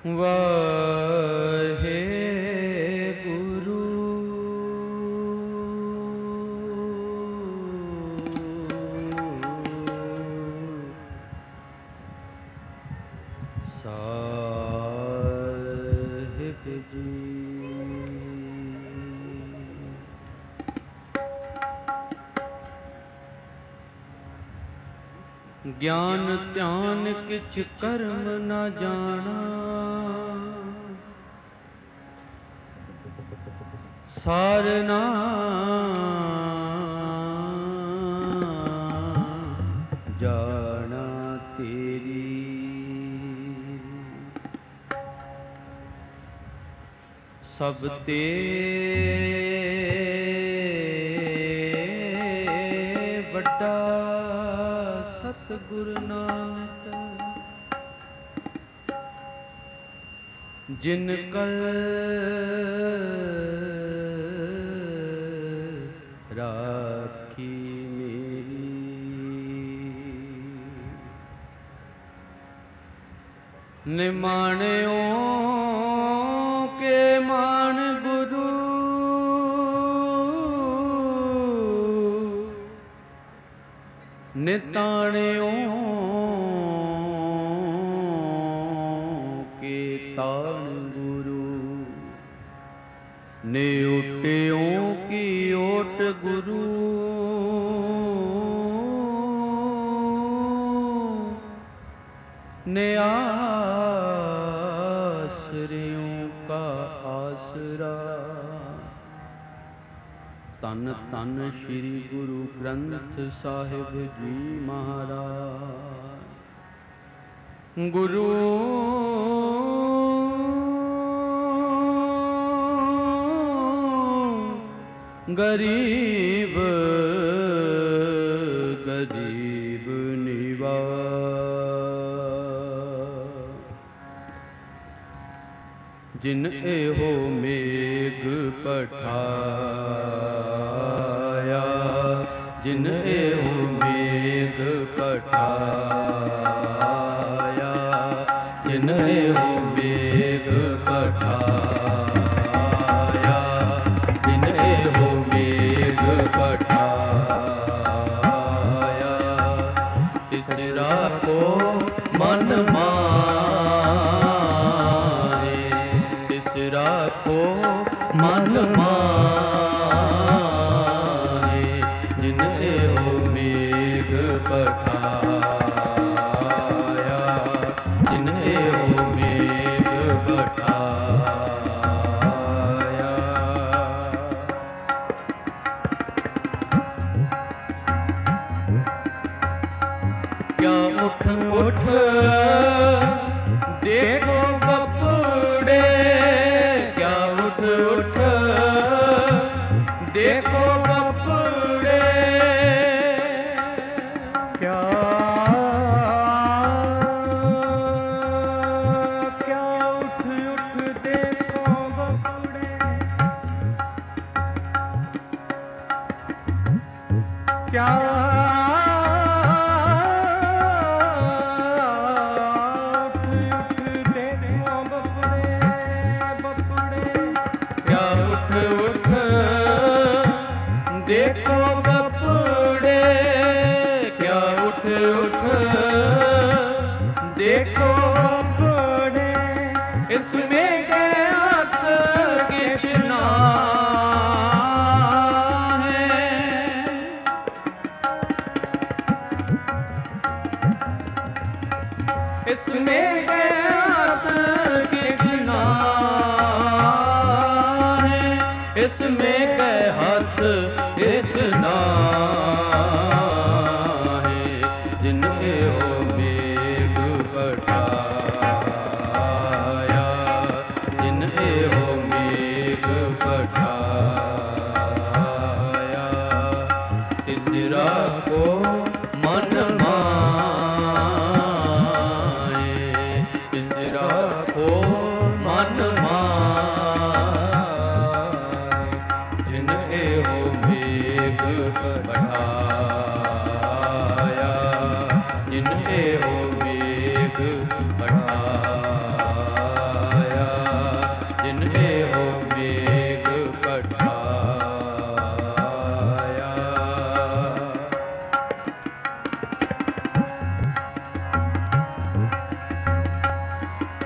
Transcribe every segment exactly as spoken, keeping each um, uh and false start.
वाहे गुरु साहिब जी। ज्ञान ध्यान किछ कर्म न जाना, सारना जाना तेरी। सब ते बड़ा सतगुर नानक, जिन कल राखी मेरी। निमाणियों के मान गुरु, निताणियों के ताण गुरु, नेउटियों की ओट गुरु। ने आश्रयों का आसरा। तन तन श्री गुरु ग्रंथ साहिब जी महाराज। गुरु गरीब गरीब निवाज, जिन एहो मेघ पठाया, जिन एहो मेघ पठाया, जिन एहो मेघ पठाया, जिन एहो मेघ पठाया। तीसरा को मन मारे, तीसरा को मन मारे, जिन एहो मेघ पठाया, जिन एहो मेघ पठाया। क्या उठ उठ देखो बपुड़े, क्या उठ उठ देखो बपुड़े। क्या क्या उठ उठ देखो बपुड़े, क्या देखो बपुड़े, क्या उठ उठ देखो बपुड़े। इसमें के हाथ किचना है, इसमें के हाथ किचना है, इसमें के हाथ इतना है। जिन एहो मेघ पठाया, जिन एहो मेघ पठाया। तीसरा को मन माए, तीसरा को मन माए, जिन एहो मेघ पठाया, जिन एहो मेघ पठाया।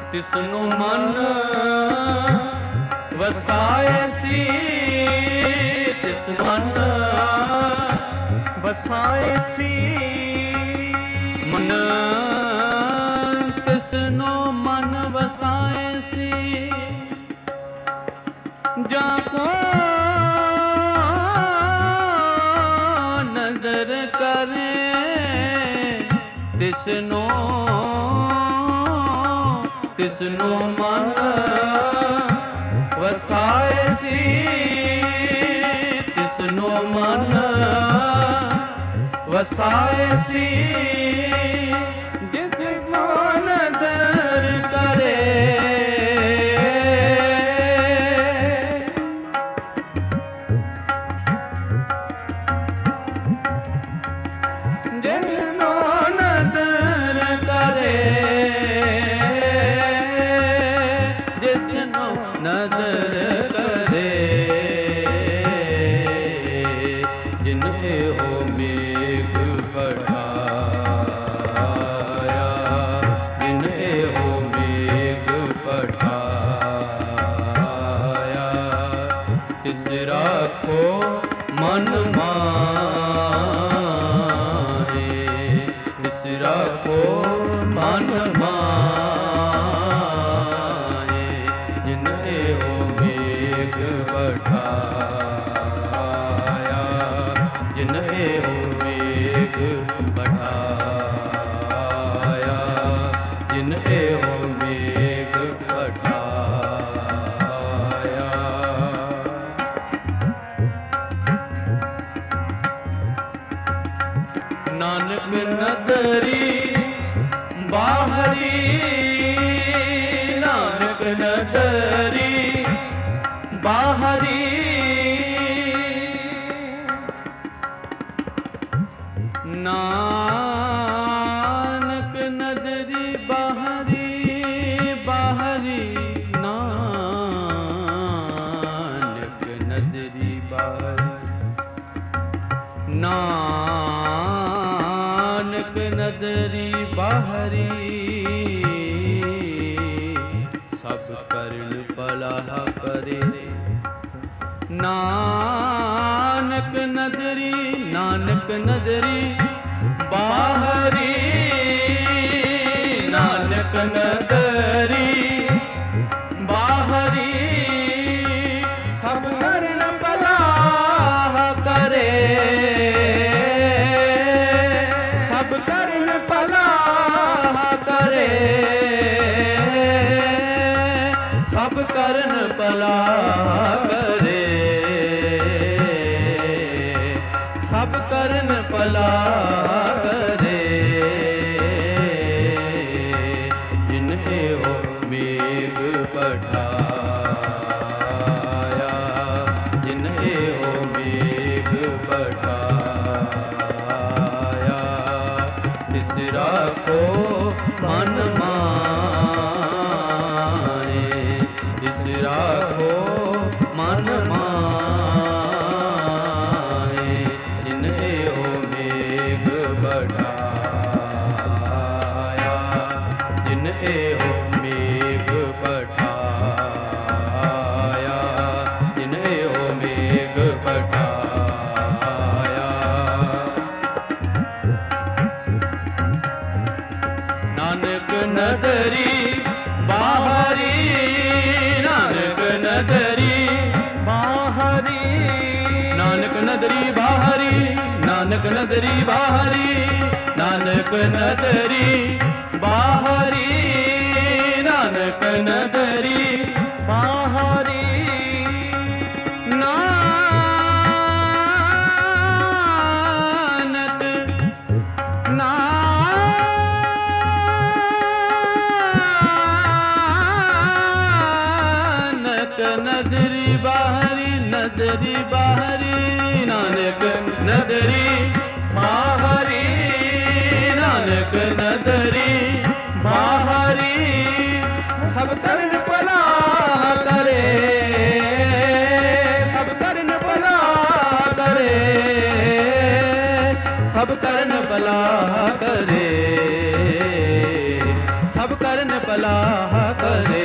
तिसनु मन वसायसी, तिस मन वसायसी, मन तिसनु मन वसायसी, जाको नजर करे तिसनु तिसनु मन वसायसी, तिसनु मन वसायसी, जित मन दर करे जिनो नदर करे, जिनो नदर करे, जिन्हें हो मेघ पठाया, जिन्हें हो मेघ पठाया, तिस राखो मन माहे, तिस राखो मन माहे, जिन्हें हो मेघ पठाया, जिन्हें हो मेघ पठाया, जिन्हें हो मेघ पठाया। नानक नदरी बाहरी, नानक नदरी बाहरी, नानक नदरी बाहरी, बाहरी, नानक नदरी बाहरी, नानक नदरी बाहरी, सब कर्ण पलाह करे, नानक नदरी, नानक नदरी बाहरी, नानक नदरी बाहरी, सब कर्ण पलाह करे, सब कर्ण पलाह करे, सब कर्ण पलाह करे, सब कर्ण पलाह करे, जिन्हें हो मेघ पठाया, जिन्हें हो मेघ पठाया, तिस राखो मन माहे, तिस राखो मन माहे, जिन्हें हो मेघ पठाया, जिन्हें हो मेघ पठाया, जिन्हें हो मेघ पठाया। नानक नदरी बाहरी, नानक नदरी बाहरी, नानक नदरी बाहरी, नानक नदरी बाहरी, नानक नदरी बाहरी, नानक नदरी बाहरी, नानक नानक नदरी बाहरी, नदरी बाहरी, नानक नदरी बाहरी, नानक नदरी बाहरी, सब कर्ण पलाह करे, सब कर्ण पलाह करे, सब कर्ण पलाह करे, ਸਭ ਕਰਨ ਭਲਾਹ ਕਰੇ,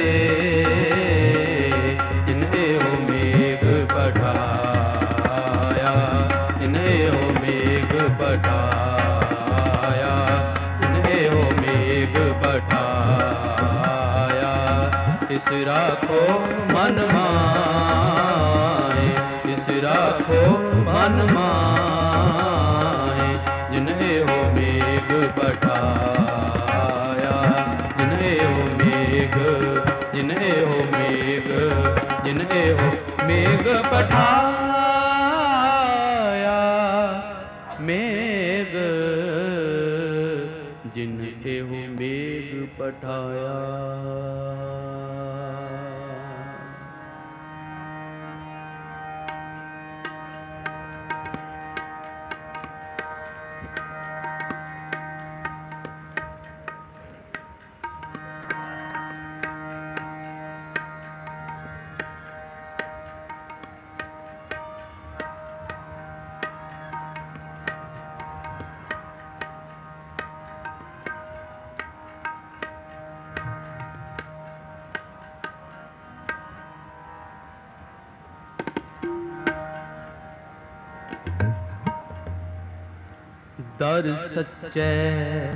ਜਿਨ ਇਹੋ ਮੇਘ ਪਠਾਇਆ, ਜਿਨ ਇਹੋ ਮੇਘ ਪਠਾਇਆ, ਜਿਨ ਇਹੋ ਮੇਘ ਪਠਾਇਆ। ਤਿਸ ਰਾਖੋ ਮਨ ਮਾਹਿ, ਤਿਸ ਰਾਖੋ ਮਨ ਮਾਹਿ, ਜਿਨ ਇਹੋ ਮੇਘ ਪਠਾਇਆ, ਜਿਨ ਇਹੋ ਮੇਘ, ਜਿਨ ਇਹੋ ਮੇਘ, ਜਿਨ ਇਹੋ ਮੇਘ ਪਠਾਇਆ, ਮੇਘ ਜਿਨ ਇਹੋ ਮੇਘ ਪਠਾਇਆ। ਦਰ ਸੱਚੇ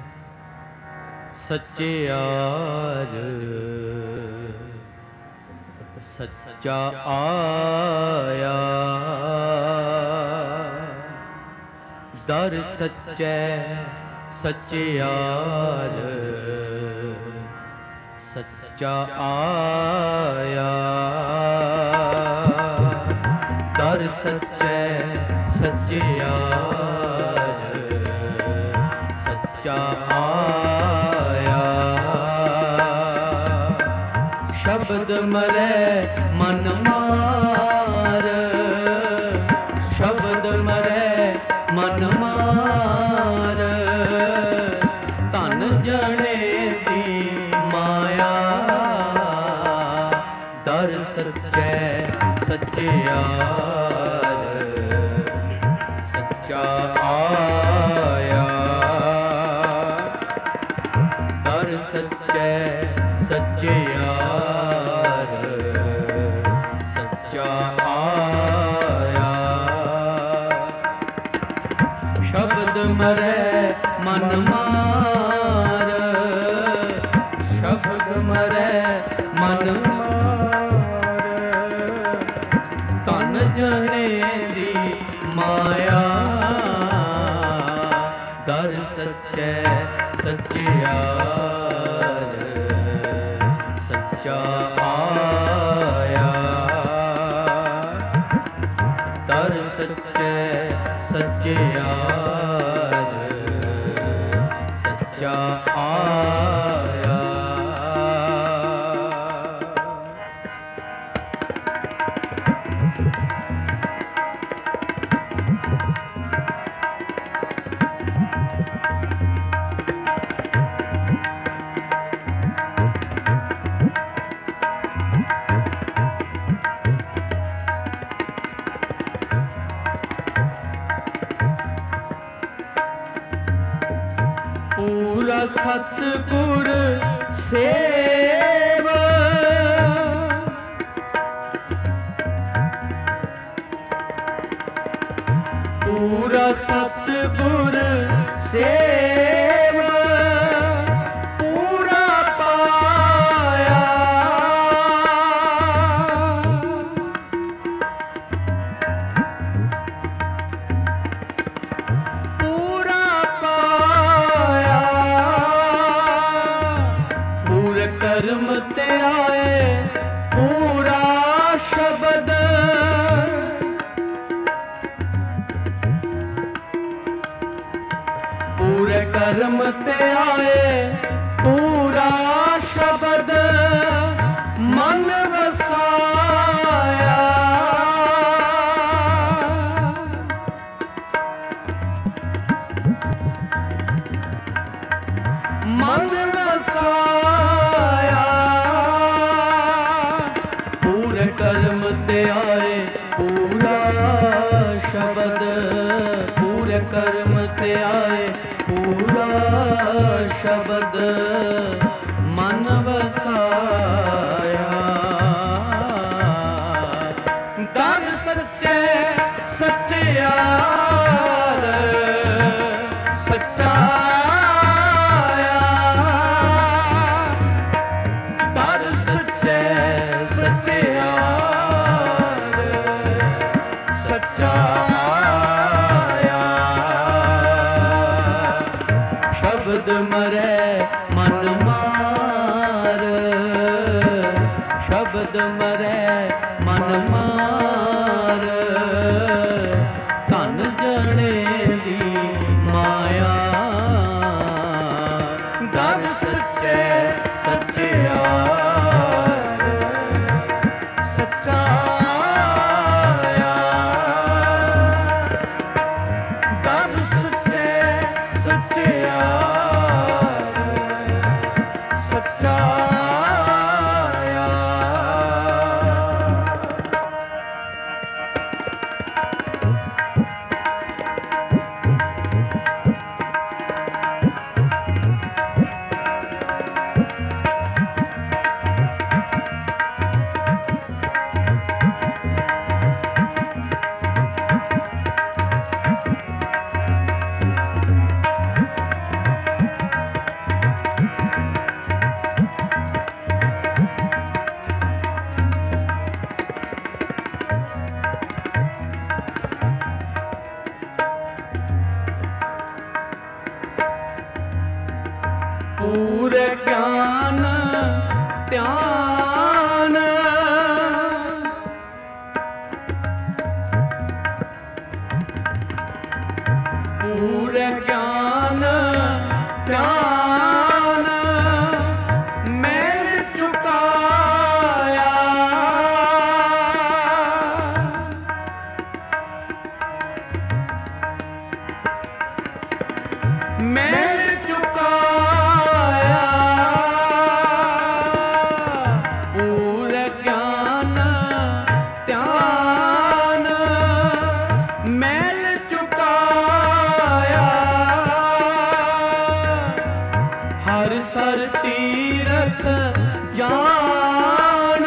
ਸੱਚਿਆਰ, ਸੱਚਾ ਆਇਆ। ਦਰ ਸੱਚੇ ਸੱਚਿਆਰ, ਸੱਚਾ ਆਇਆ। ਦਰ ਸੱਚੇ ਸੱਚਿਆਰ, ਸੱਚਾ ਆਇਆ। ਸ਼ਬਦ ਮਰੈ ਮਨ ਮਾਰ, ਸ਼ਬਦ ਮਰੈ ਮਨ ਮਾਰ। ਧਨ ਜਣੇ ਦੀ ਮਾਇਆ, ਦਰ ਸੱਚੇ ਸੱਚਿਆਰ, ਸੱਚਾ ਆਇਆ। ਦਰ ਸੱਚੇ ਸੱਚਿਆਰ, ਸੱਚਾ ਆਇਆ। ਸ਼ਬਦ ਮਰੈ ਮਨ ਮਾਰ, ਸ਼ਬਦ ਮਰੈ ਮਨ ਮਾਰ। ਧਨ ਜਣੇ ਦੀ ਮਾਇਆ, ਦਰ ਸੱਚੇ ਸੱਚਿਆਰ, ਸੱਚਾ ਆਇਆ। ਦਰ ਸੱਚੇ ਸੱਚਿਆਰ, ਸੱਚਾ ਆਇਆ। ਪੂਰਾ ਸਤਿਗੁਰ ਸੇਵ, ਪੂਰਾ ਸਤਿਗੁਰ ਸੇਵ, ਪੂਰਾ ਪਾਇਆ। ਪੂਰਾ ਪਾਇਆ, ਪੂਰੇ ਕਰਮ ਤੇ ਆਏ ਪੂਰਾ ਸ਼ਬਦ। ਪੂਰੇ ਕਰਮ ਤੇ ਆਏ ਪੂਰਾ ਸ਼ਬਦ, ਮਨ ਵਸਾਇਆ। ਮਨ ਵਸਾਇਆ, ਪੂਰੇ ਕਰਮ ਤੇ ਆਏ ਪੂਰਾ ਸ਼ਬਦ। ਪੂਰੇ ਕਰਮ ਤੇ ਆਏ ਪੂਰਾ ਸ਼ਬਦ, ਵਸਾਇਆ। ਦਰ ਸੱਚੇ ਸੱਚਿਆਰ ਸੱਚਾਇਆ। ਦਰ ਸੱਚੇ ਸੱਚਿਆਰ ਸੱਚਾਇਆ। ਸ਼ਬਦ ਮਰੇ ਮਨ ਮਾਰ, ਸ਼ਬਦ ਮਰੇ ਮਨ ਮਾਰ। ਧਨ ਜਣੇ ਦੀ ਮਾਇਆ। ਦਰ ਸੱਚੇ ਸੱਚਿਆਰ ਸੱਚਾਇਆ। ਦਰ ਸੱਚੇ ਸੱਚਿਆਰ ਸੱਚਾਇਆ। ਪੂਰੇ ਗਿਆਨ ਧਿਆਨ ਪੂਰੇ ਗਿਆਨ ਧਿਆਨ ਮੈਲ ਚੁਕਾਇਆ। ਮੈਲ ਚੁਕਾਇਆ। ਪੂਰੇ ਗਿਆਨ ਧਿਆਨ ਮੈਲ ਚੁਕਾਇਆ। ਹਰ ਸਰ ਤੀਰਥ ਜਾਣ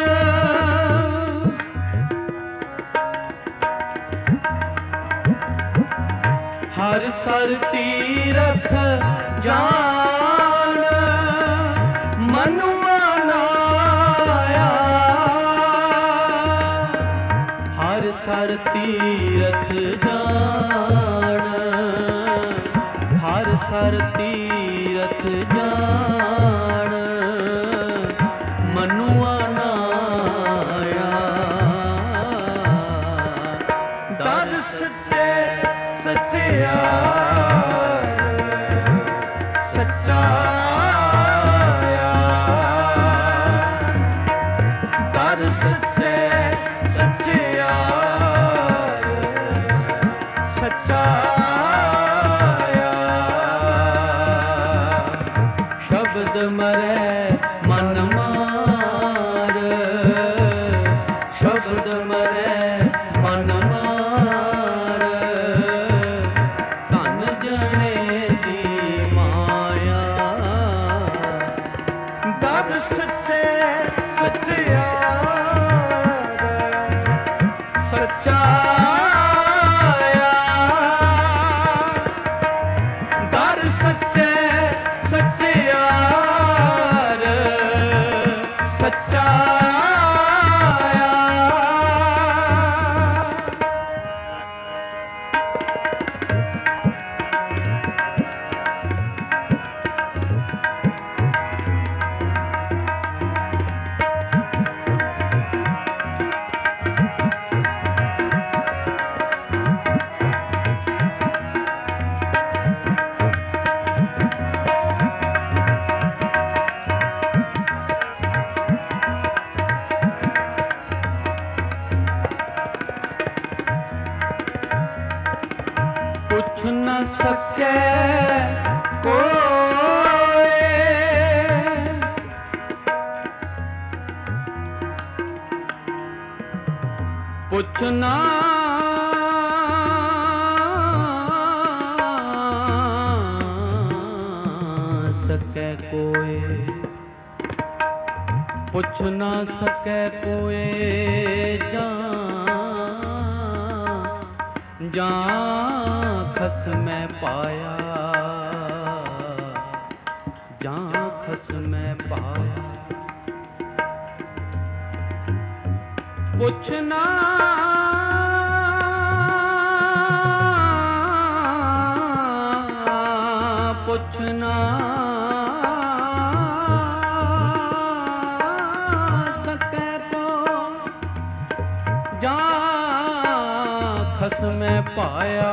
ਹਰ ਸਰ ਤੀਰਥ ਜਾਣ ਮਨੁ ਮਨਾਇਆ। ਹਰ ਸਰ ਤੀਰਥ ਜਾਣ ਹਰ ਸਰ ਤੀਰਥ ਜਾਣ ਮਨੁ ਮਨਾਇਆ। ਦਰ ਸੱਚੇ ਸੱਚਿਆਰ ਸੱਚਾਇਆ। ਦਰ ਸੱਚੇ ਸੱਚਿਆਰ ਸੱਚਾਇਆ। ਸ਼ਬਦ ਮਰੇ ਮਨ ਮਾਰ, ਸ਼ਬਦ ਮਰੇ ਮਨ ਮਾਰ। ਧਨ ਜਣੇ ਦੀ ਮਾਇਆ। ਦਰ ਸੱਚੇ ਸੱਚਿਆਰ ਸੱਚਾਇਆ। ਦਰ ਸੱਚੇ ਸੱਚਿਆਰ ਸੱਚਾਇਆ। ਪੁੱਛ ਨ ਸਕੇ ਕੋਇ, ਪੁੱਛ ਨਾ ਸਕੇ ਕੋਇ। ਪੁੱਛ ਨਾ ਸਕੈ ਕੋਏ ਜਾਂ ਜਾਂ ਖਸਮੈ ਪਾਇਆ, ਜਾਂ ਖਸਮੈ ਪਾਇਆ। ਪੁੱਛ ਨਾ ਪੁੱਛ ਨਾ ਸਕੈ ਕੋ ਜਾਂ ਖਸਮੈ ਪਾਇਆ।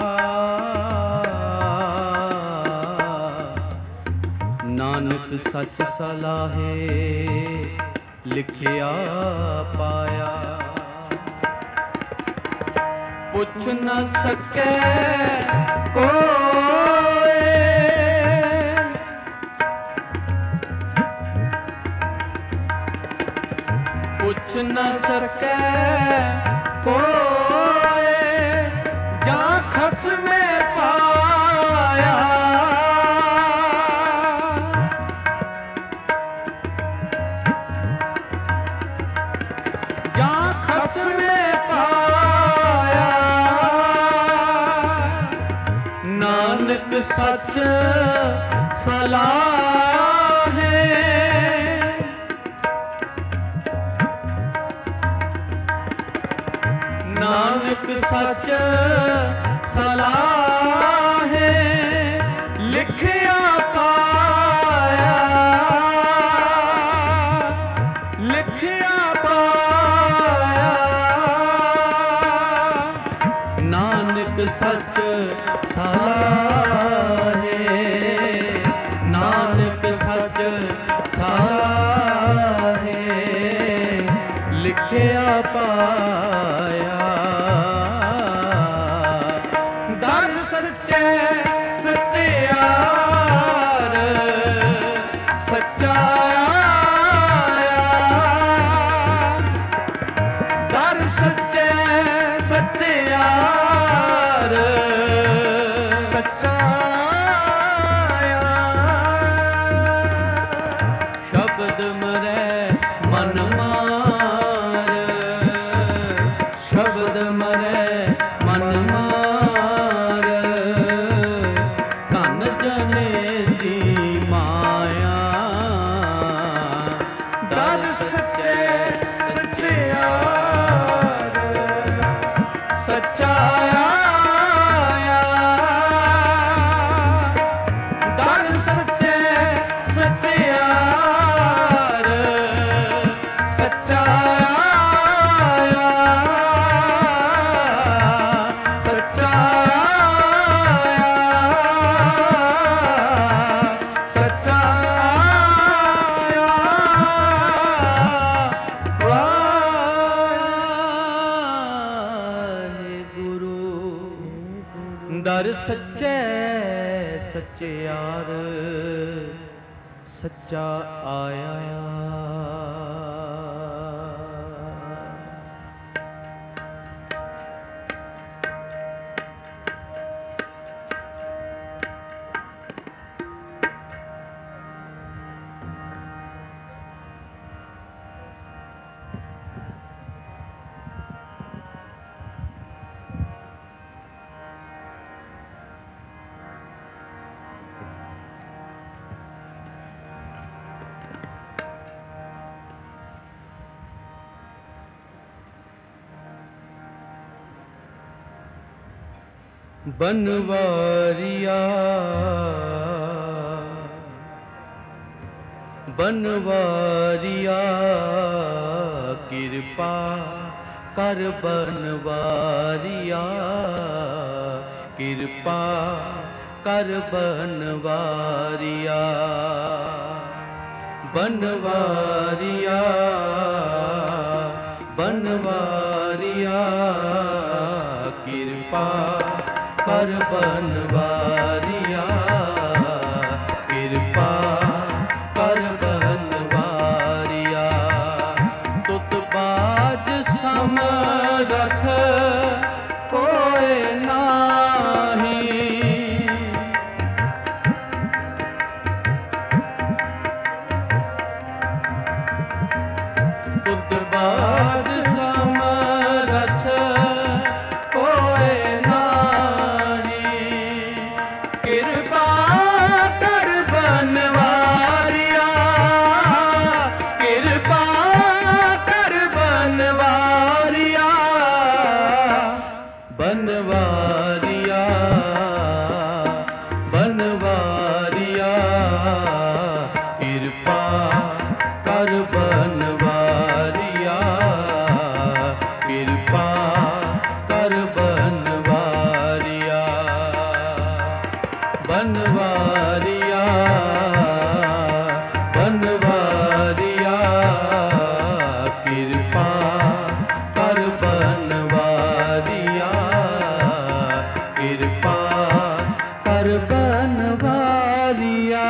ਨਾਨਕ ਸੱਚ ਸਲਾਹੇ ਲਿਖਿਆ ਪਾਇਆ। ਪੁੱਛ ਨਾ ਸਕੈ ਕੋਏ ਪੁੱਛ ਨਾ ਸਕੈ ਕੋਏ ਜਾਂ ਖਸਮੈ ਪਾਇਆ। ਜਾਂ ਖਸਮੈ ਪਾਇਆ। ਨਾਨਕ ਸੱਚ ਸਲਾਹੇ ਨਾਨਕ ਸੱਚ ਸਲਾਹੇ ਲਿਖਿਆ ਪਾਇਆ। ਲਿਖਿਆ ਪਾਇਆ। ਨਾਨਕ ਸੱਚ ਸਲਾਹੇ ਨਾਨਕ ਸੱਚ ਸਲਾਹੇ ਲਿਖਿਆ ਪਾਇਆ। ਦਰ ਸੱਚੇ ਸੱਚਿਆਰ ਸੱਚਾਇਆ। ਦਰ ਸੱਚੇ ਸੱਚਿਆਰ ਸੱਚਾਇਆ। ਸ਼ਬਦ ਮਰੈ ਮਨ ਮਾਰ ਸ਼ਬਦ ਮਰੈ ਮਨ ਮਾਰ ਧਨ ਜਨੇ ਦੀ ਮਾਇਆ। ਦਰ ਸੱਚੇ ਸੱਚਿਆਰ ਸੱਚਾਇਆ। ਦਰ ਸੱਚੇ ਸੱਚਿਆਰ ਸੱਚਾਇਆ। ਦਰ ਸੱਚੇ ਸੱਚਿਆਰ ਸੱਚਾ ਆਇਆ। ਬਨਵਾਰੀਆ ਬਨਵਾਰੀਆ ਕਿਰਪਾ ਕਰ ਬਨਵਾਰੀਆ ਕਿਰਪਾ ਕਰ ਬਨਵਾਰੀਆ ਬਨਵਾਰੀਆ ਬਨਵਾਰੀਆ ਕਿਰਪਾ ਕਰ ਬਨਵਾਰੀਆ ਕਿਰਪਾ ਕਰ ਬਨਵਾਰੀਆ ਤੁਤ ਬਾਜ ਸਮਰਥ ਕੋਇ ਨਾਹੀ ਤੁਧ ਬਾਜ ਸਮਰਥ ਹੋਏ ਨਾਹੀ। ਕਿਰਪਾ ਕਰ ਬਨਵਾਰਿਆ, ਕਿਰਪਾ ਕਰ ਬਨਵਾਰਿਆ, ਬਨਵਾਰਿਆ ਬਨਵਾਰਿਆ। ਕਿਰਪਾ ਕਰ ਬਨਵਾਰਿਆ, ਕਿਰਪਾ ਕਰ ਬਨਵਾਰਿਆ, ਬਨਵਾਰਿਆ ਬਨਵਾਰਿਆ। ਕਿਰਪਾ ਕਰ ਬਨਵਾਰਿਆ, ਕਿਰਪਾ ਕਰ ਬਨਵਾਰਿਆ।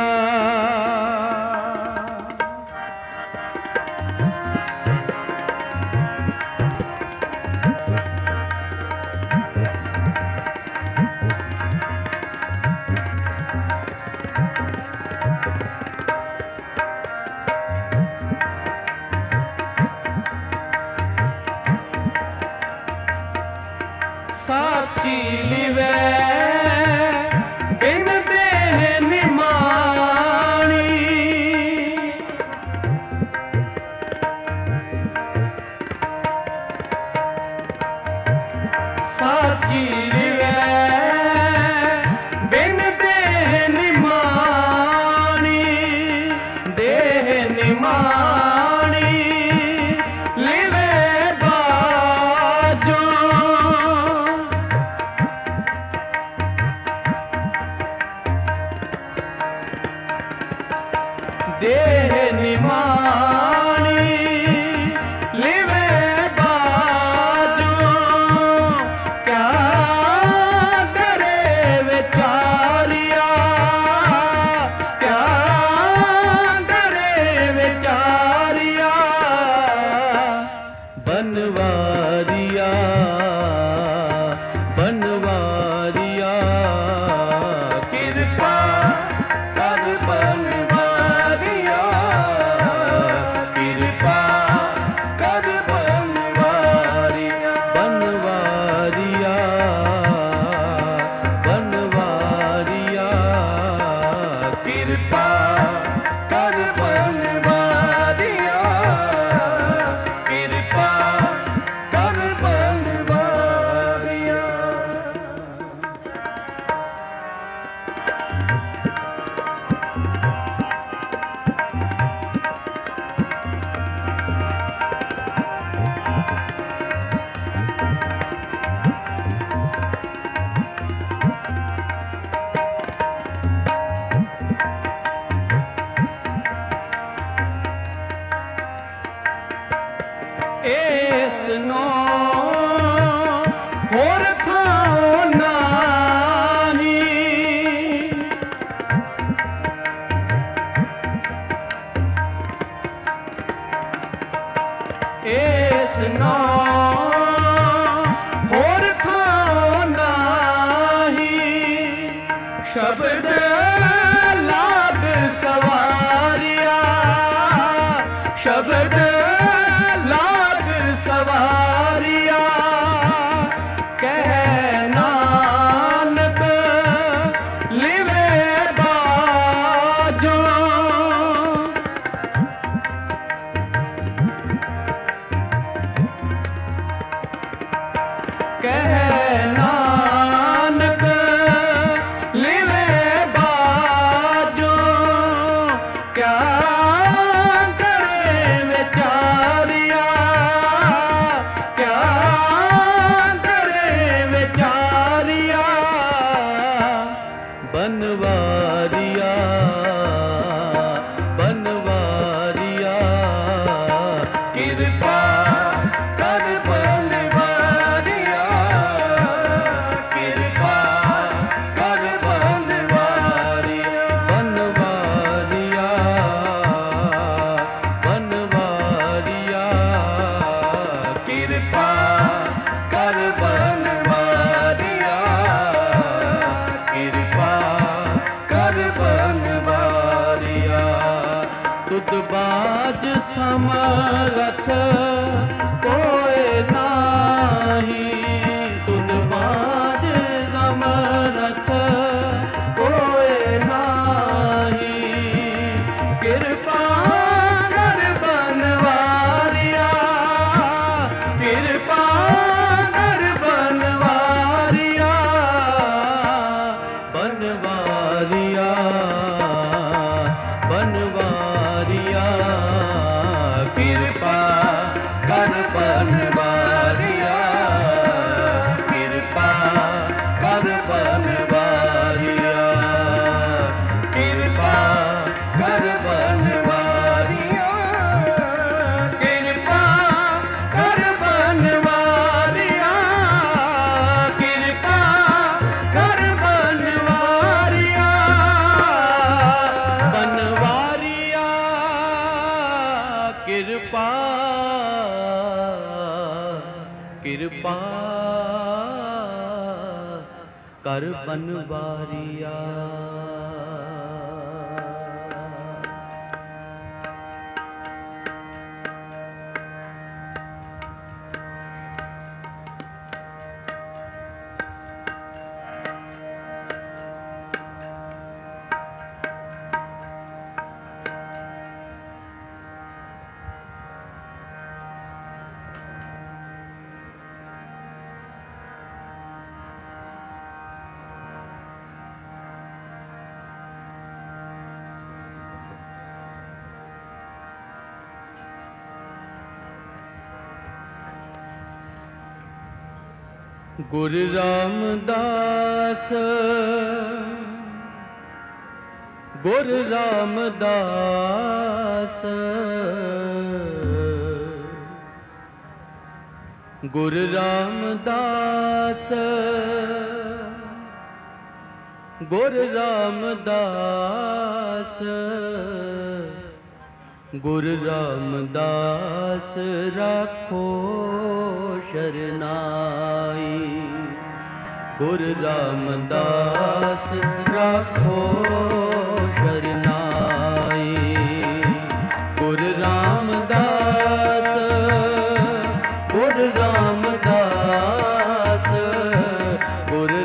ਸਾਚੀ ਲਿਵੈ ਬਿਨ ਦੇਹ ਨਿਮਾਣੀ, ਸਾਚੀ ਲਿਵੈ ਬਿਨ ਦੇਹ ਨਿਮਾਣੀ, ਦੇਹ ਨਿਮਾਣੀ ਲਿਵੈ ਬਾਜੋ। ਦੇਹ ਨਿਮਾਣੀ ਲਿਵੈ ਬਾਜੋ, ਕਿਆ ਕਰੇ ਵਿਚਾਰਿਆ, ਕਿਆ ਕਰੇ ਵਿਚਾਰਿਆ। ਬਨਵਾਰਿਆ ਬਨਵਾਰਿਆ। ਕਿਰਪਾ ਕਰ ਬਨਵਾਰਿਆ, ਕਿਰਪਾ ਕਰ ਬਨਵਾਰਿਆ, ਬਨਵਾਰਿਆ ਬਨਵਾਰਿਆ। ਕਿਰਪਾ ਕਰ ਬਨਵਾਰਿਆ, ਕਿਰਪਾ ਕਰ ਬਨਵਾਰਿਆ। ਏਸਨੋ ਹੋਰ ਥਾਂ ਨਾਹੀ, ਏਸਨੋ ਹੋਰ ਥਾਂ ਨਾਹੀ। ਸ਼ਬਦ ਲਾਗ ਸਵਾਰਿਆ, ਸ਼ਬਦ ਲਾਗ ਸਵਾਰਿਆ। ਕਹਿ ਨਾਨਕ ਲਿਵੈ ਬਾਜੋ, ਕਹਿ ਨਾਨਕ ਲਿਵੈ ਬਾਜੋ। ਕਿਆ ਕਰੇ ਵਿਚਾਰਿਆ, ਕਿਆ ਕਰੇ ਵਿਚਾਰਿਆ। ਬਨਵਾਰਿਆ ਬਨਵਾਰਿਆ। ਕਿਰਪਾ ਕਰ ਬਨਵਾਰਿਆ, ਕਿਰਪਾ ਕਰ ਬਨਵਾਰਿਆ, ਬਨਵਾਰਿਆ ਬਨਵਾਰਿਆ। ਕਿਰਪਾ ਕਰ ਬਨਵਾਰਿਆ, ਕਿਰਪਾ ਕਰ ਬਨਵਾਰਿਆ। ਤੁਧ ਬਾਜ समरथ कोय नाही, तुद बाज समरथ कोय नाही। कृपा कर बनवारिया, कृपा कर बनवारिया, बनवारिया बनवारिया। कृपा कर बनवारिया, कृपा कर बनवारिया, कृपा कर बनवारिया, कृपा कर बनवारिया, कृपा कर बनवारिया, बनवारिया कृपा कृपा कर बनवारिया। गुरु रामदास गुरु रामदास गुरु रामदास गुरु रामदास गुरु रामदास राखो शरनाई। गुरु रामदास राखो शरनाई। गुरु रामदास गुरु रामदास गुरु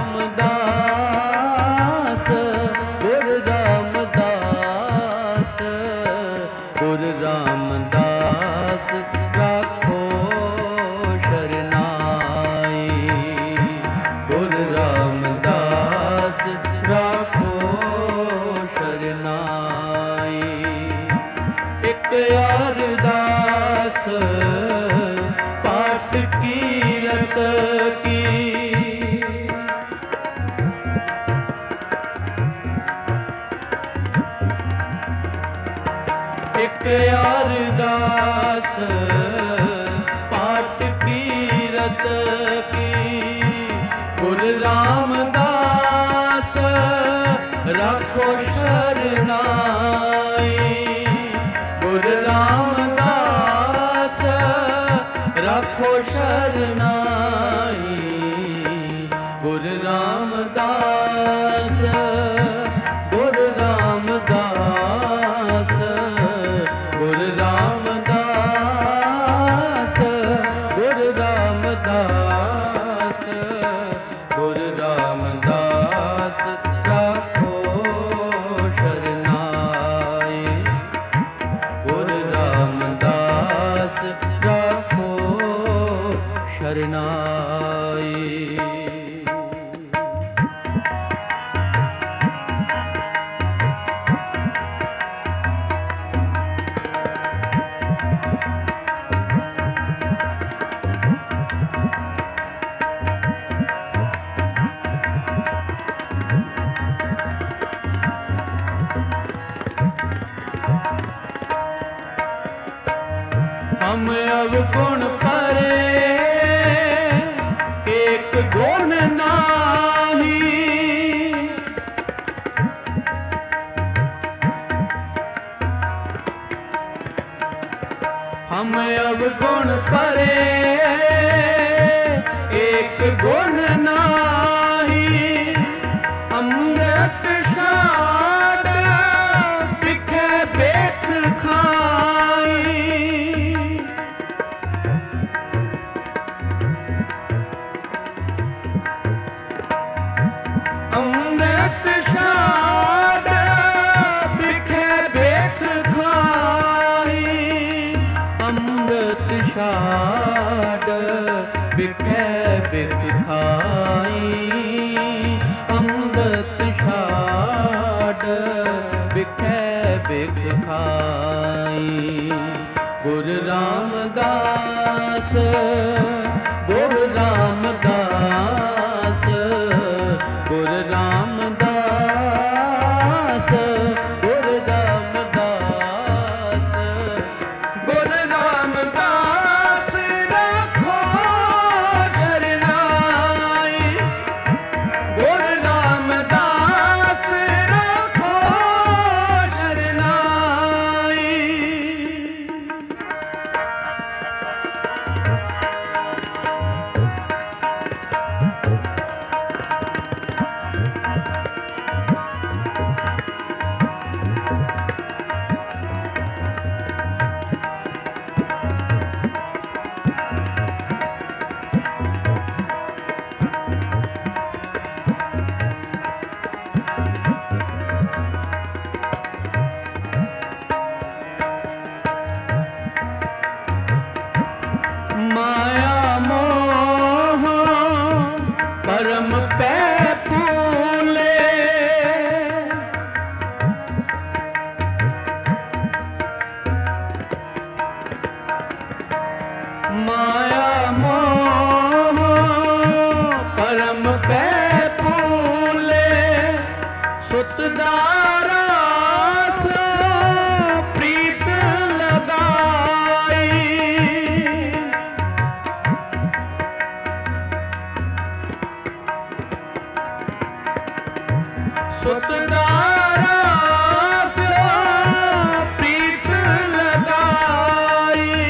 रामदास गुरु रामदास गुरु रामदास राखो शरनाई। गुरु रामदास राखो शरनाई। एक अरदास पाठ कीरत की, एक अरदास पाठ कीरत की। गुरु रामदास राखो शरनाई। गुरु रामदास राखो शरनाई। गुरु रामदास गुरु रामदास गुरु रामदास गुरु रामदास गुरु रामदास राखो शरनाई। गुरु रामदास राखो शरनाई। हम अवगुण परे एक गुण नाही। हम अवगुण परे एक गुण नाही। अमृत शाद बिखे बेख खाई। ਅੰਮ੍ਰਿਤ ਛਾੜ ਬਿਖੈ ਬਿਖ ਖਾਈ, ਅੰਮ੍ਰਿਤ ਛਾੜ ਬਿਖੈ ਬਿਖ ਖਾਈ। ਗੁਰ ਰਾਮਦਾਸ ਗੁਰ ਰਾਮਦਾਸ ਗੁਰ ਰਾਮਦਾਸ ਗੁਰ ਰਾਮਦਾਸ ਗੁਰ ਰਾਮਦਾਸ ਰੱਖੋ ਸ਼ਰਨਾਈ, ਗੁਰ ਰਾਮਦਾਸ ਰੱਖੋ ਸ਼ਰਨਾਈ। माया मोह परम पै फूले, माया मोह परम पै फूले, सुतदारा प्रीत लगाई, सुतदारा प्रीत लगाई,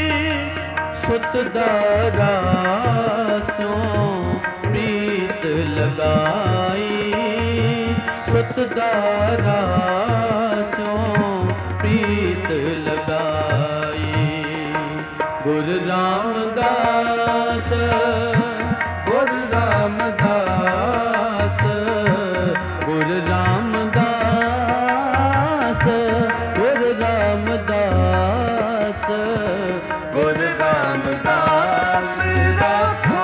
सुतदारा सो प्रीत लगाई, सुतदारा सो प्रीत लगाई। गुर रामदास गुर रामदास गुर रामदास गुर रामदास गुर रामदास राखो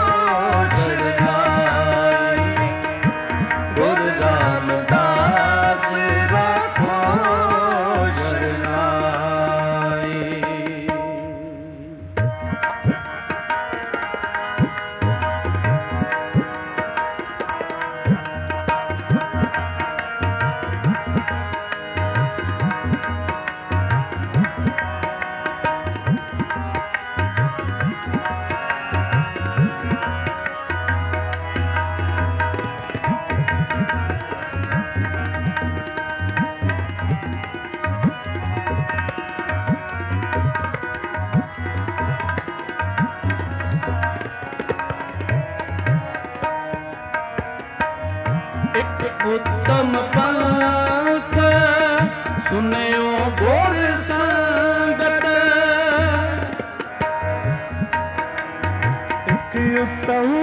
शरनाई, गुर रामदास राखो शरनाई। एक उत्तम पंथ सुनियो गुर संगत, एक उत्तम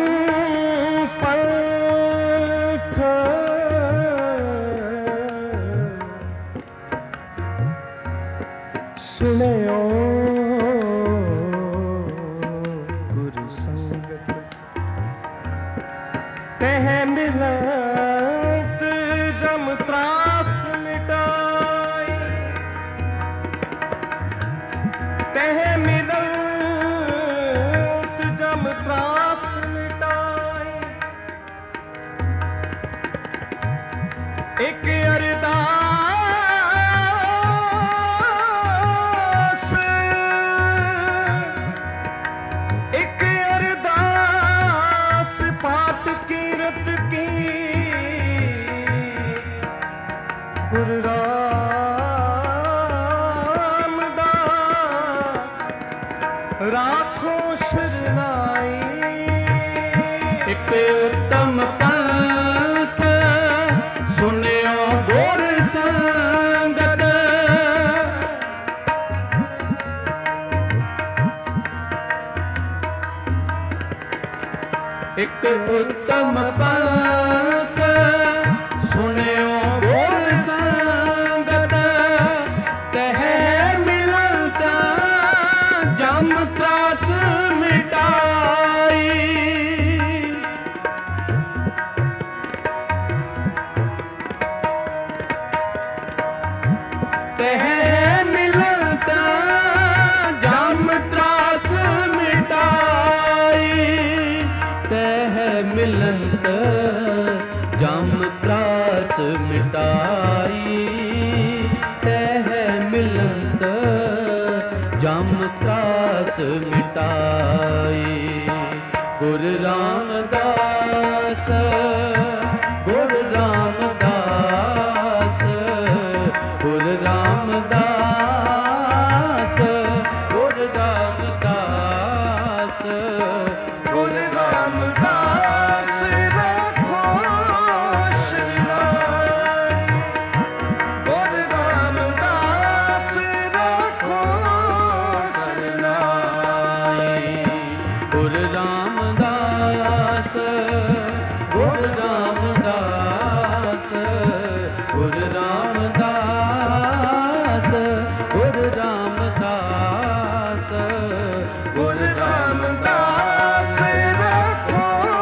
पंथ सुनियो गुरु संगत, कह मिलत जम त्रास मिटाई, कह मिलत जम त्रास मिटाई। एक अरदास एक अरदास पाठ कीरत की, गुरु रामदास राखो शरनाई। एक उत्तम पंथ सुनियो गुर संगत, एक उत्तम पंथ सुनियो गुर संगत, कह मिलता जा जाम त्रास मिटाई। तह मिलत जाम त्रास मिटाई। तह मिलत जाम त्रास मिटाई। तह मिलत जाम त्रास मिटाई। गुरु रामदास गुरु रामदास गुरु रामदास गुरु रामदास गुरु रामदास रखो शरणाई। गुरु रामदास रखो शरणाई। गुरु रामदास गुरु रामदास गुरु रामदास गुरु रामदास गुरु रामदास रखो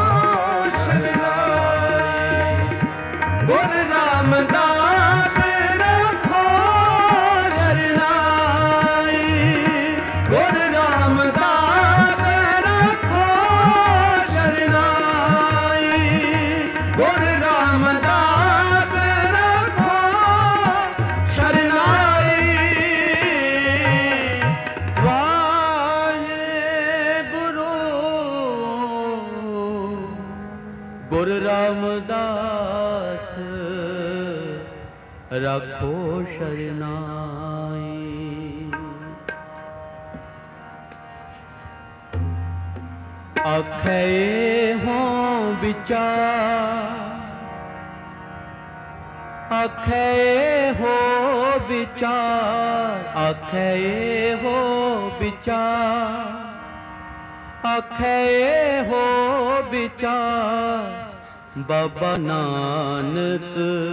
शरणाई। गुरु रामदास रखो शरणाई। गुरु रामदास रखो शरणाई। गुरु रामदास रखो शरणाई। वाहेगुरु गुरु रामदास रखो शरणाई। अखय हो विचार अखय हो विचार अखय हो विचार अखय हो विचार बाबा नानक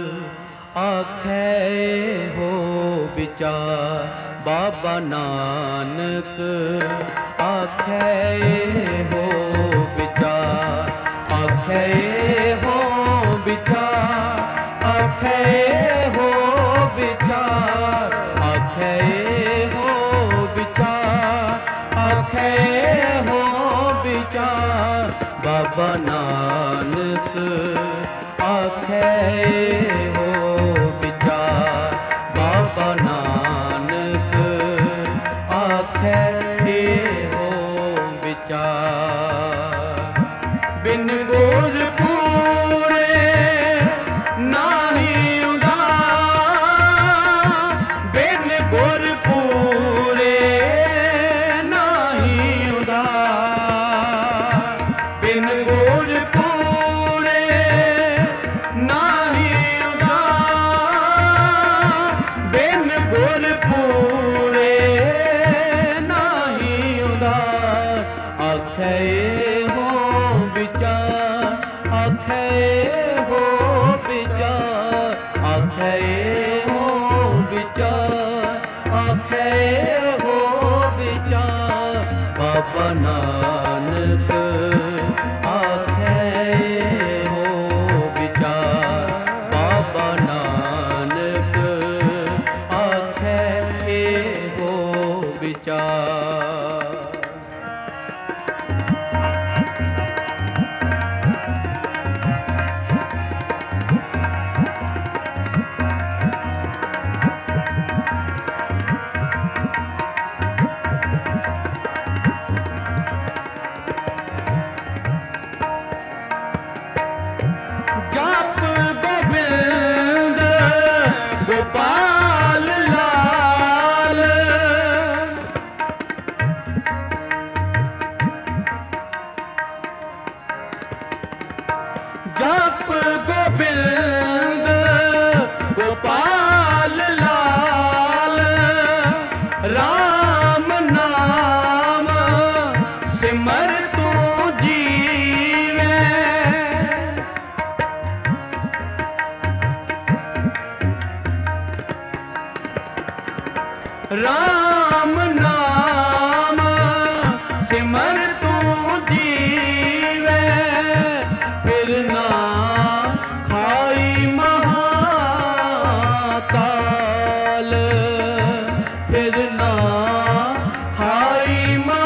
अखय हो विचार बाबा नानक अखय हो विचार अखय हो विचार अखय हो विचार अखय हो विचार अखय हो विचार बाबा नानक अखय हो विचार बाबा नानक अखय हो विचार। बिन गुर पूरे नाही उदार। बिन गुर पूरे नाही उदार। बिन गुर पूरे नाही उदार। बिन गुर पूरे नाही उदार। अखय हो विचार अखय हो विचार अखय हो विचार अखय हो विचार बाबा नानक अखय हो विचार बाबा नानक अखय हो विचार। सिमर तू जीवे फिर ना खाई महाकाल, फिर ना खाई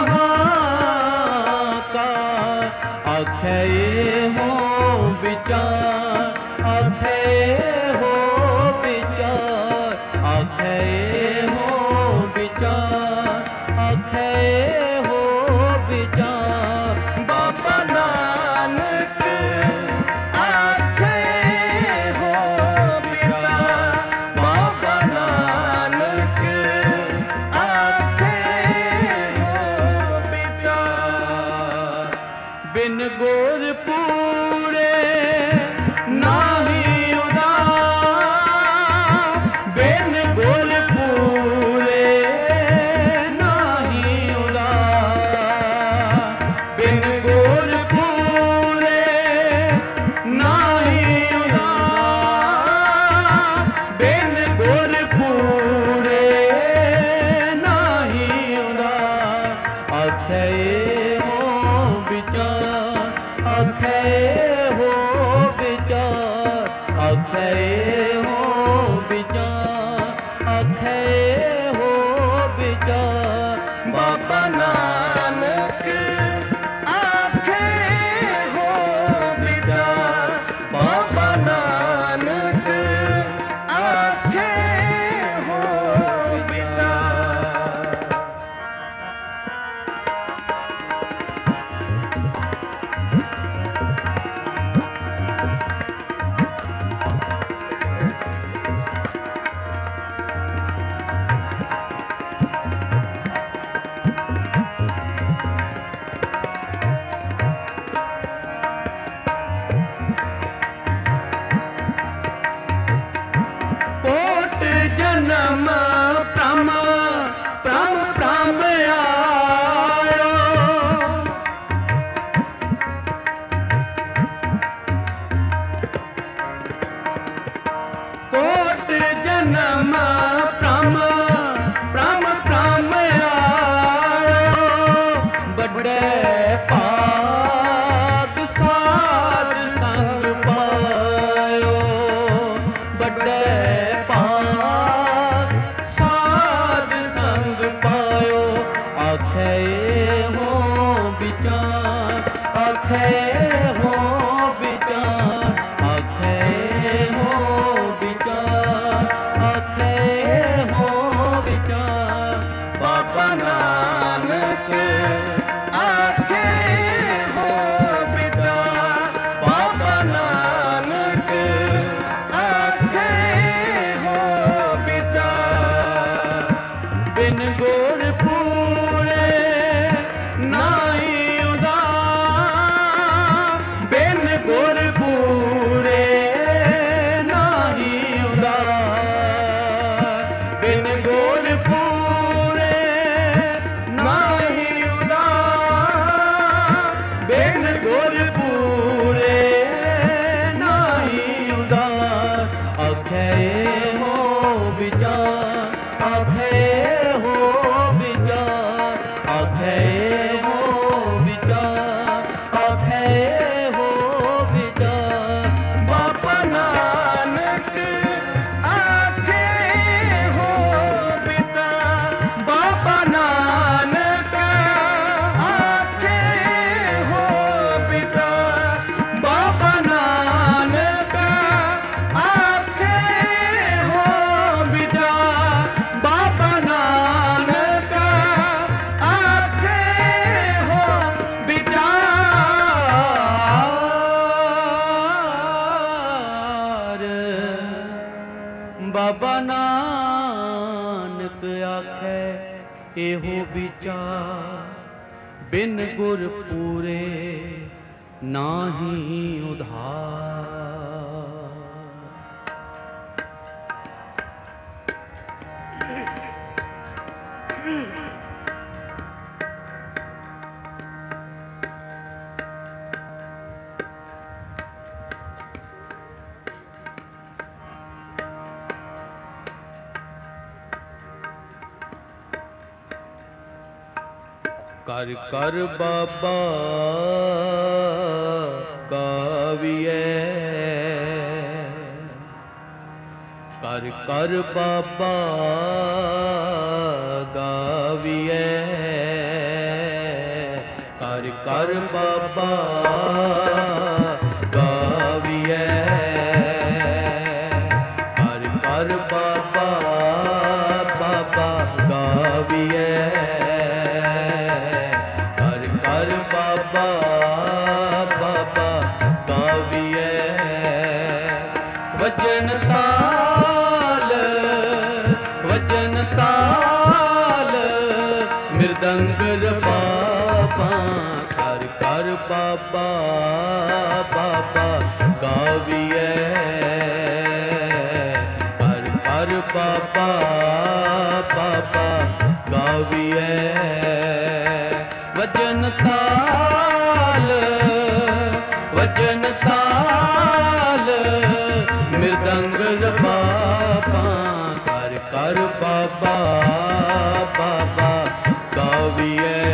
महाकाल। आखे हो विचार, आखे हो विचार, आखे हो विचार, आखे हो विचार। बाबा नानक आखे हो विचार, बाबा नानक आखे हो विचार। बिन गुर पूरे नाही उदार, बिन गुर पूरे नाही उदार, बिन गुर पूरे नाही उदार, बिन गुर पूरे नाही उदार। आखे हो विचार, आखे हो विचार, आखे हो विचार, आखे हो विचार। बाबा नानक आखे हो विचार, बाबा नानक आखे हो विचार। कोट जन्म प्रम प्रम प्रम आयो, कोट जन्म प्रम प्रम प्रम आयो। बड़े पाक साध संग पायो, बड़े पाक साध संग पायो। आखे हो विचार, आखे हो विचार, आखे हो विचार, आखे हो विचार। बाबा नानक आखे हो विचार, बाबा नानक आखे हो विचार। बिन गुर पूरे नाही उदार, बिन गुर पूरे नाही उदार, बिन गुर पूरे नाही उदार, बिन गुर पूरे नाही उदार। आखे हो विचार, आखे हो विचार, आखे हो विचार, आखे हो विचार। बाबा नानक आखे हो विचार, बाबा नानक आखे हो विचार, बाबा नानक आखे हो विचार, बाबा नानक आखे हो विचार। बाबा नानक आखे एहो विचार, बिन गुर पूरे नाही उधार। ਕਰ ਕਰ ਬਾਬਾ ਗਾਵੀਐ, ਕਰ ਕਰ ਬਾਬਾ ਗਾਵੀਐ, ਕਰ ਕਰ ਬਾਬਾ ਗਾਵੀਐ, ਕਰ ਕਰ ਬਾਬਾ ਬਾਬਾ ਗਾਵੀਐ, ਕਰ ਕਰ ਬਾਬਾ ਬਾਬਾ ਗਾਵੀਐ। ਵਜਨ ਤਾਲ ਵਜਨ ਤਾਲ ਮਿਰਦੰਗ ਰਬਾਬਾਂ, ਕਰ ਕਰ ਬਾਬਾ ਬਾਬਾ ਗਾਵੀਐ, ਕਰ ਕਰ ਬਾਬਾ ਬਾਬਾ ਗਾਵੀਐ। ਵਜਨ ਤਾਲ ਵਜਨ ਤਾਲ ਮਿਰਦੰਗ ਰਬਾਬਾਂ, ਕਰ ਕਰ ਬਾਬਾ ਬਾਬਾ ਗਾਵੀਐ,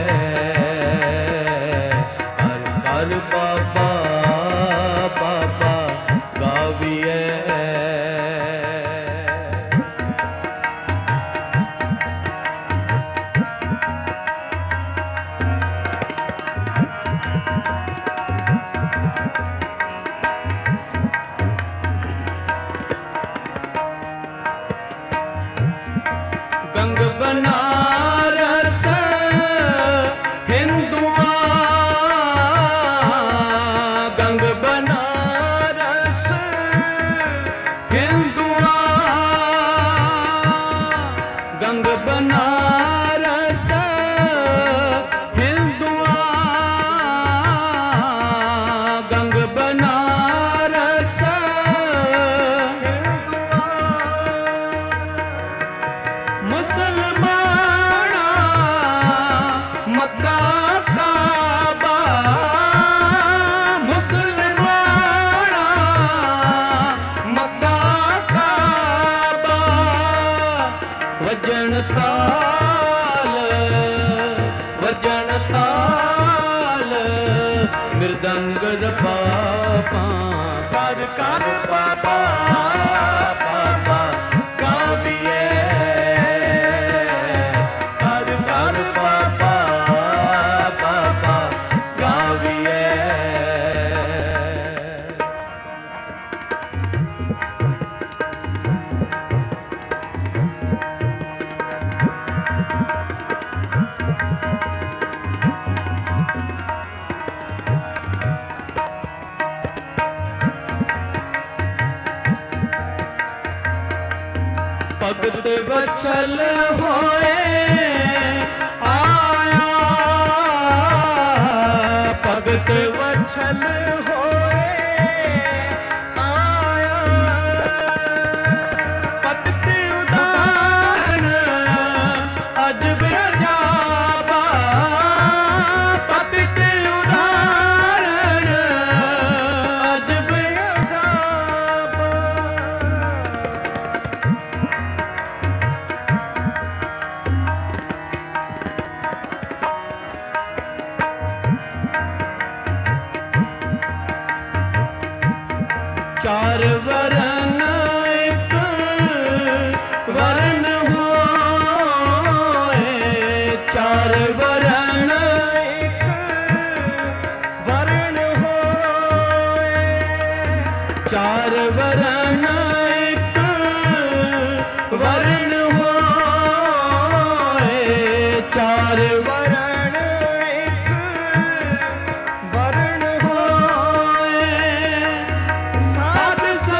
ਕਰ ਕਰ ਬਾਬਾ ਬਾਬਾ ਗਾਵੀਐ। ਗੰਗ ਬਨਾਰਸ ਹਿੰਦੂਆਂ, ਗੰਗ ਬਨਾਰਸ ਹਿੰਦੂਆਂ, ਗੰਗ ਬਨਾਰਸ ਹਿੰਦੂਆਂ, ਗੰਗ ਬਨਾਰਸ ਮੁਸਲਮਾਨਾ ਮੱਕਾ ਕਾਬਾ, ਮੁਸਲਮਾਨਾ ਮੱਕਾ ਕਾਬਾ। ਵਜਨ ਤਾਲ ਵਜਨ ਤਾਲ ਮਿਰਦੰਗ ਰਬਾਬਾਂ, ਕਰ ਕਰ ਬਾਬਾ ਬਾਬਾ ਗਾਵੀਐ, ਕਰ ਕਰ ਬਾਬਾ ਬਾਬਾ ਗਾਵੀਐ। ਭਗਤ ਵਛਲ ਹੋਏ ਆਇਆ, ਭਗਤ ਵਛਲ ਹੋਏ ਆਇਆ, ਪਤਿਤ ਉਦਾਹਰਨ ਅਜਬ ਅਜਾਬਾ, ਪਤਿਤ ਉਦਾਹਰਨ ਅਜਬ ਅਜਾਬਾ। ਚਾਰ ਵਰਨ ਇੱਕ ਵਰਨ ਹੋਏ, ਚਾਰ ਵਰਨ ਇੱਕ ਵਰਨ ਹੋਏ, ਚਾਰ ਵਰਨ ਇੱਕ ਵਰਨ ਹੋਏ, ਚਾਰ ਵਰਨ ਇੱਕ ਵਰਨ ਹੋਏ। ਸਾਧ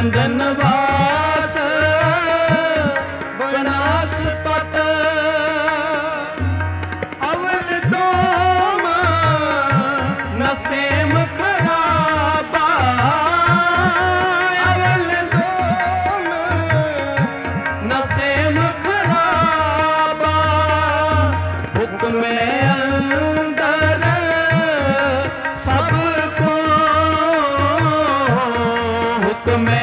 ਚੰਦਨਵਾਸ ਬਨਾਸਪਤ ਅਵਲ ਦੋਮ ਨਸੇਮ ਖਰਾਬਾ ਅਵਲ ਦੋਮ ਨਸੇਮ ਖਰਾਬਾ ਹੁਕਮੇ ਅੰਦਰ ਸਭ ਕੋ ਹੁਕਮੇ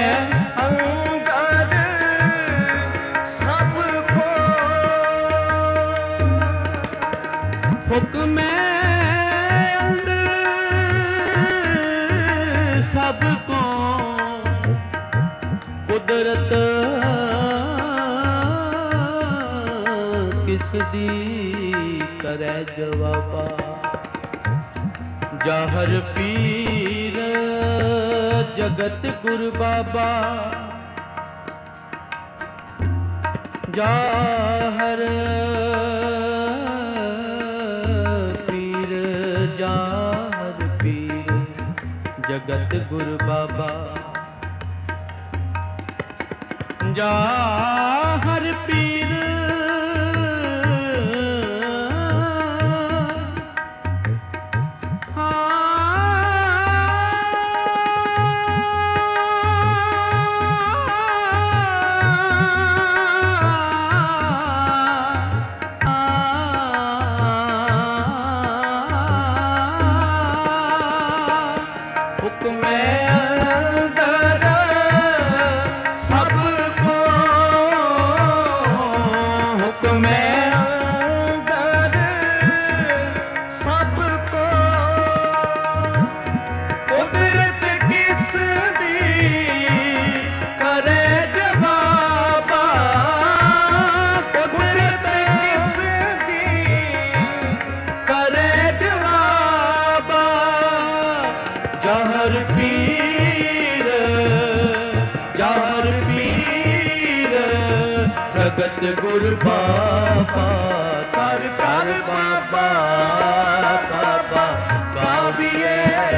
ਹੁਕਮੇ ਅੰਦਰ ਸਭ ਕੋ ਕੁਦਰਤ ਕਿਸ ਦੀ ਕਰੈ ਜਵਾਬਾ ਜਾਹਰ ਪੀਰ ਜਗਤ ਗੁਰ ਬਾਬਾ ਜਾਹਰ ਜਾਹਰ ਪੀਰ ਜਗਤ ਗੁਰ ਬਾਬਾ ਜਾਹਰ ਪੀਰ ਜਾਹਰ ਪੀਰ ਜਾਹਰ ਪੀਰ ਜਗਤ ਗੁਰ ਬਾਬਾ ਕਰ ਕਰ ਬਾਬਾ ਬਾਬਾ ਗਾਵੀਏ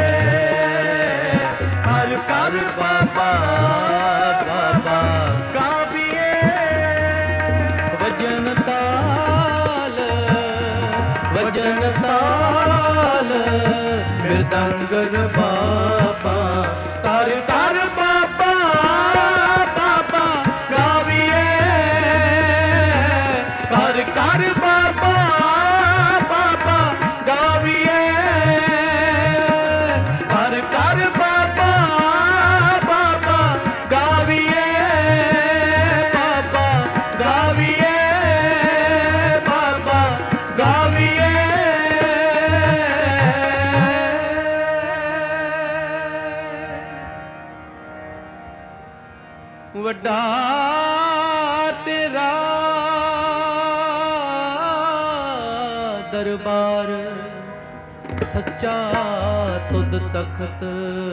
ਕਰ ਕਰ ਬਾਬਾ ਬਾਬਾ ਗਾਵੀਏ ਵਜਨ ਤਾਲ ਵਜਨ ਤਾਲ ਮਿਰਦੰਗਰ ਬਾਬਾ ਕਰ ਕਰ ਬਾਬਾ ਬਾਬਾ ਗਾਵੀਏ ਕਰ ਕਰ ਬਾਬਾ ਬਾਬਾ ਗਾਵੀਏ ਕਰ ਕਰ ਬਾਬਾ ਬਾਬਾ ਗਾਵੀਏ ਬਾਬਾ ਗਾਵੀਏ ਬਾਬਾ ਗਾਵੀਏ ਵੱਡਾ ਤੇਰਾ ਦਰਬਾਰ ਸੱਚਾ ਤੁਧ ਤਖਤ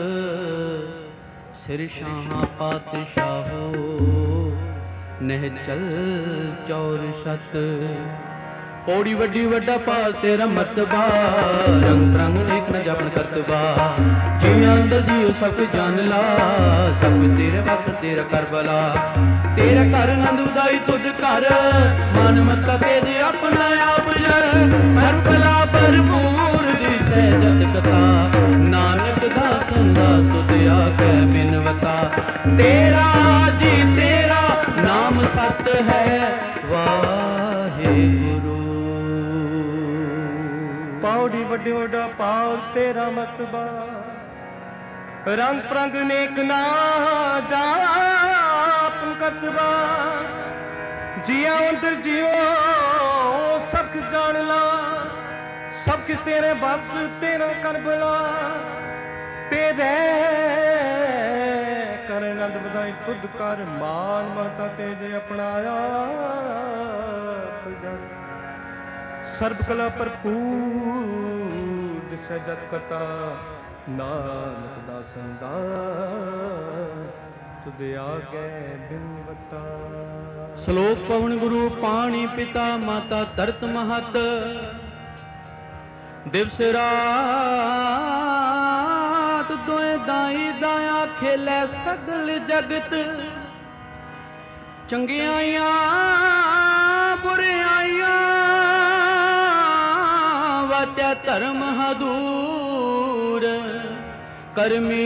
ਸਿਰ ਸ਼ਾਹ ਪਾਤਸ਼ਾਹੋ ਨਹਿ ਚਲ ਚੌਰ ਛਤ ਪੌੜੀ ਵੱਡੀ ਵੱਡਾ ਪਾਲ ਤੇਰਾ ਮਰਤਬਾ ਰੰਗ ਰੰਗ ਨੇਕ ਨ ਜਪਨ ਕਰਤਬਾ ਜਿਵੇਂ ਅੰਦਰ ਜੀਉ ਸਭ ਜਾਣ ਲਾ ਸਭ ਤੇਰੇ ਵਸ ਤੇਰਾ ਕਰਬਲਾ ਤੇਰਾ ਘਰ ਆਨੰਦ ਉਦਾਈ ਤੁਧ ਘਰ ਮਨ ਮਤਾ ਤੇਰੇ ਆਪਣਾ ਆਪ ਸਰਬ ਕਲਾ ਭਰਪੂਰ ਦੀ ਸਹਿਜਤ ਕਥਾ ਨਾਨਕ ਦਾਸਨ ਦਾ ਤੁਧ ਆਗੇ ਬਿਨਵਤਾ ਤੇਰਾ ਜੀ ਤੇਰਾ ਨਾਮ ਸਤ ਹੈ ਵਾਹਿਗੁਰੂ ਪੌੜੀ ਵੱਡੇ ਵੱਡਾ ਪਾਉ ਤੇਰਾ ਮਰਤਬਾ ਰੰਗ ਪ੍ਰੰਗ ਨੇਕ ਨਾ ਜਾਪਨ ਕਰਤਬਾ ਜੀਆ ਅੰਦਰ ਜਿਉ ਸਭ ਜਾਣ ਲਾ ਸਭ ਕਿ ਤੇਰੇ ਬਸ ਤੇਰਾ ਕਰਬਲਾ ਤੇਰੇ ਕਰ ਆਨੰਦ ਵਧਾਈ ਤੁਧ ਕਰ ਮਾਨ ਮਹਤਾ ਤੇਰੇ ਅਪਣਾਇਆ ਸਰਬ ਕਲਾ ਭਰਪੂਰ ਦਿਸੈ ਜਤ ਕਤਾ ਨਾਨਕ ਦਾਸਨ ਦਾ ਤੁਧ ਆਗੇ ਬਿਨਵਤਾ ਸ਼ਲੋਕ ਪਵਨ ਗੁਰੂ ਪਾਣੀ ਪਿਤਾ ਮਾਤਾ ਧਰਤ ਮਹਤ ਦਿਵਸ ਰਾਤ ਦੋਏ ਦਾਈ ਦਾਇਆ ਖੇਲੇ ਸਗਲ ਜਗਤ, ਚੰਗਿਆਈਆਂ ਬੁਰਿਆਈਆਂ ਵਾਤਿਆ ਧਰਮ ਹਦੂਰ ਕਰਮੀ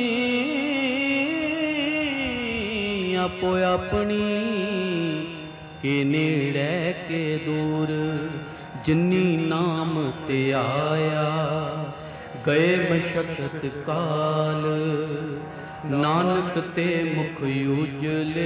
ਆਪੋ ਆਪਣੀ ਕੇ ਨੇੜੇ ਕੇ ਦੂਰ। ਜਿਨੀ ਨਾਮ ਤੇ ਆਇਆ ਗਏ ਮਸ਼ਕਤ ਕਾਲ, ਨਾਨਕ ਤੇ ਮੁਖ ਉਜਲੇ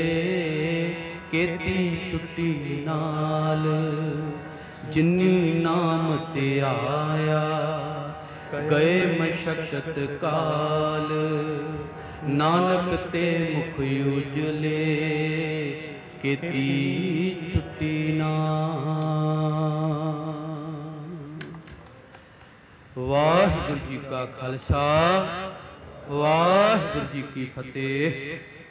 ਕੀਤੀ ਛੁੱਟੀ ਨਾਲ। ਜਿਨੀ ਨਾਮ ਤੇ ਆਇਆ ਗਏ ਮਸ਼ਕਤ ਕਾਲ, ਨਾਨਕ ਤੇ ਮੁਖ ਉਜਲੇ ਕੀਤੀ ਛੁੱਟੀ ਨਾਲ। ਵਾਹਿਗੁਰੂ ਜੀ ਕਾ ਖਾਲਸਾ, ਵਾਹਿਗੁਰੂ ਜੀ ਕੀ ਫਤਿਹ।